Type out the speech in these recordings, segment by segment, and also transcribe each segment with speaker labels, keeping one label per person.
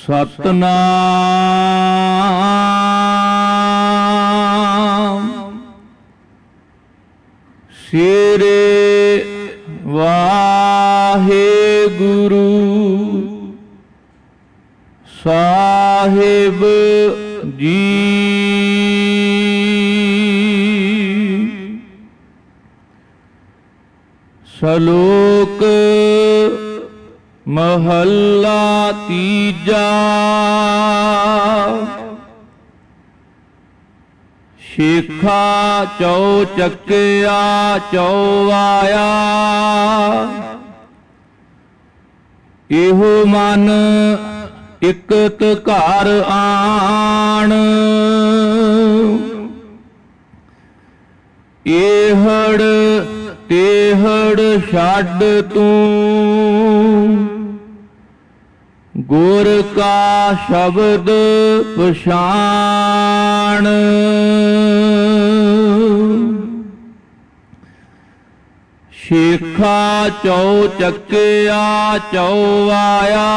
Speaker 1: ਸਤਨਾਮ ਸ੍ਰੀ ਵਾਹਿਗੁਰੂ ਸਾਹਿਬ ਜੀ। ਸ਼ਲੋਕ ਮਹੱਲਾ ਤੀਜਾ। ਸ਼ੇਖਾ ਚੌ ਚੱਕਿਆ ਚੌ ਆਇਆ, ਇਹੋ ਮਨ ਇਕਤ ਘਰ ਆਣ। ਇਹੜ ਤੇਹੜ ਛੱਡ ਤੂੰ, ਗੁਰ ਕਾ ਸ਼ਬਦ ਪਛਾਣ। ਸ਼ੇਖਾ ਚੌ ਚੱਕਿਆ ਚੌ ਆਇਆ,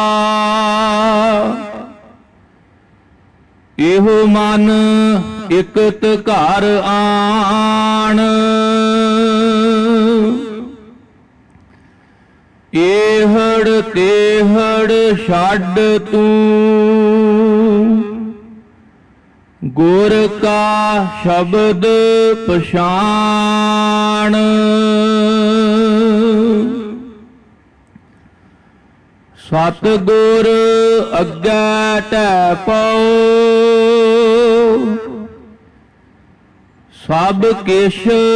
Speaker 1: ਇਹੋ ਮਨ ਇਕਤ ਘਰ ਆਣ। ਇਹੜ ਤੇਹੜ ਛੱਡ ਤੂੰ, ਗੁਰ ਕਾ ਸ਼ਬਦ ਪਛਾਣ। ਸਤਿਗੁਰ ਅੱਗੇ ਢਹਿ ਪਉ, ਸਭ ਕਿਛ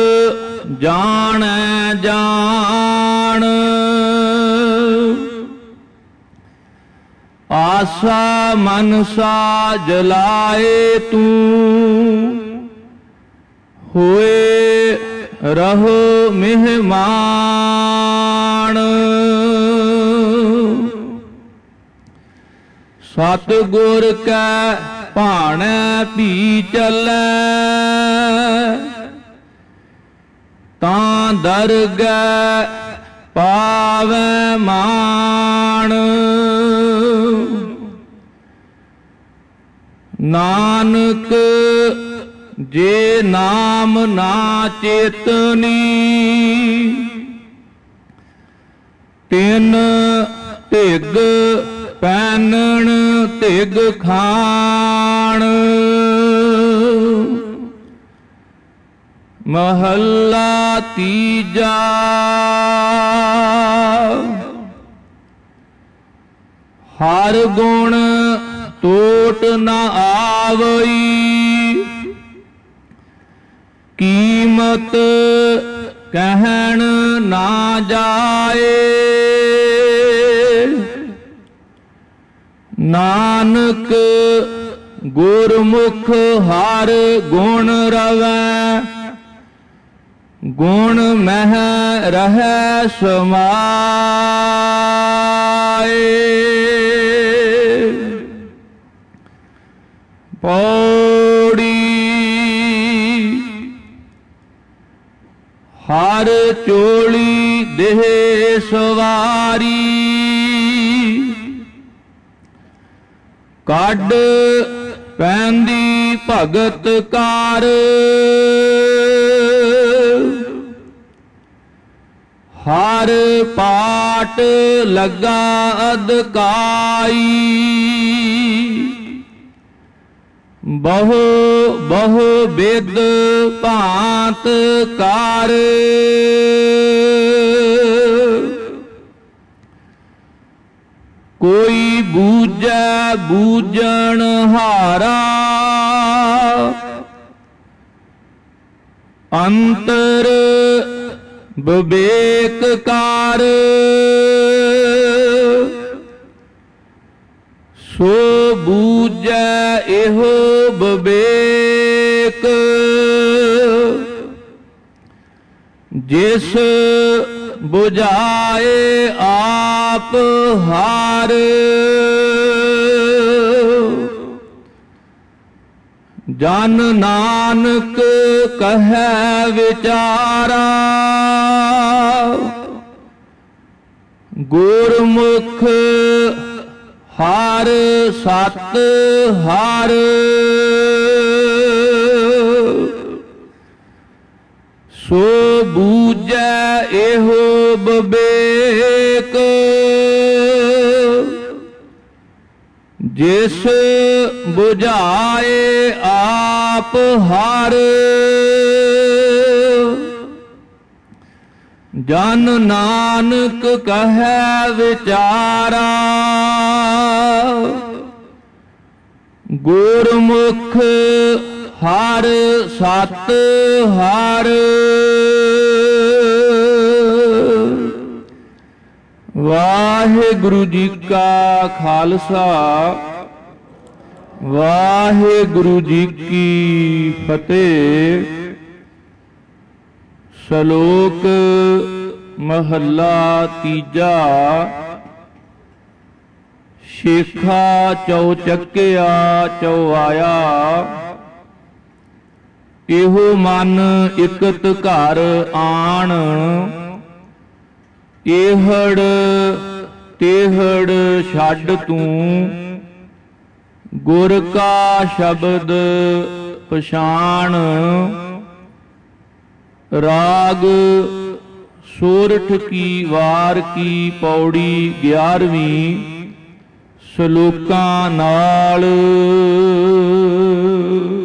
Speaker 1: ਜਾਣੈ ਜਾਣ। ਆਸਾ ਮਨਸਾ ਜਲਾਏ ਤੂੰ, ਹੋਏ ਰਹੋ ਮਹਿਮਾਨ। ਸਤਿਗੁਰ ਕੈ ਭਾਣੈ ਭੀ ਚੱਲੈ, ਤਾਂ ਦਰਗਹਿ ਪਾਵੈ ਮਾਣ। ਨਾਨਕ ਜੇ ਨਾਮ ਨਾ ਚੇਤਨੀ, ਤਿਨ ਧਿਗ ਪੈਨਣ ਧਿਗ ਖਾਣ। ਮਹੱਲਾ ਤੀਜਾ। ਹਰ ਗੁਣ ਟੋਟ ਨ ਆਵਈ, ਕੀਮਤ ਕਹਿਣ ਨਾ ਜਾਏ। ਨਾਨਕ ਗੁਰਮੁਖ ਹਰ ਗੁਣ ਰਵੈ, ਗੁਣ ਮਹਿ ਰਹੈ ਸਮਾਏ। ਪੌੜੀ। ਹਰ ਚੋਲੀ ਦੇਹ ਸਵਾਰੀ, ਕੱਢ ਪੈਂਦੀ ਭਗਤ ਕਾਰ। ਹਰ ਪਾਟ ਲੱਗਾ ਅਦਕਾਈ, ਬਹੁ ਬਹੁ ਬਿਦ ਭਾਂਤ ਕਾਰ। ਕੋਈ ਬੂਝੈ ਬੂਝਣ ਹਾਰਾ, ਅੰਤਰ ਵਿਵੇਕ ਕਾਰ। ਸੋ ਬੂਝੈ ਇਹੋ ਵਿਵੇਕ, ਜਿਸ ਬੁਝਾਏ ਆਪ ਹਾਰ। ਜਨ ਨਾਨਕ ਕਹੈ ਵਿਚਾਰਾ, ਗੁਰਮੁਖ ਹਰ ਸਤ ਹਰ ਸੋ ਬੂਝੈ ਇਹੋ ਬਿਬੇਕ ਜਿਸ ਬੁਝਾਏ ਆਪ ਹਰ ਜਨ ਨਾਨਕ ਕਹੈ ਵਿਚਾਰਾ ਗੁਰਮੁਖ ਹਰ ਸਤ ਹਰ ਵਾਹਿਗੁਰੂ ਜੀ ਕਾ ਖਾਲਸਾ ਵਾਹਿਗੁਰੂ ਜੀ ਕੀ ਫਤਿਹ। ਸ਼ਲੋਕ ਮਹੱਲਾ ਤੀਜਾ। ਸ਼ੇਖਾ ਚੌਚੱਕਿਆ ਚੌਆਇਆ ਇਹੋ ਮਨ ਇਕਤ ਘਰ ਆਣ ਇਹੜ ਤੇਹੜ ਛੱਡ ਤੂੰ ਗੁਰ ਕਾ ਸ਼ਬਦ ਪਛਾਣ। ਰਾਗ ਸੋਰਠ ਕੀ ਵਾਰ ਕੀ ਪੌੜੀ 11ਵੀਂ। ਸ਼ਲੋਕਾਂ ਨਾਲ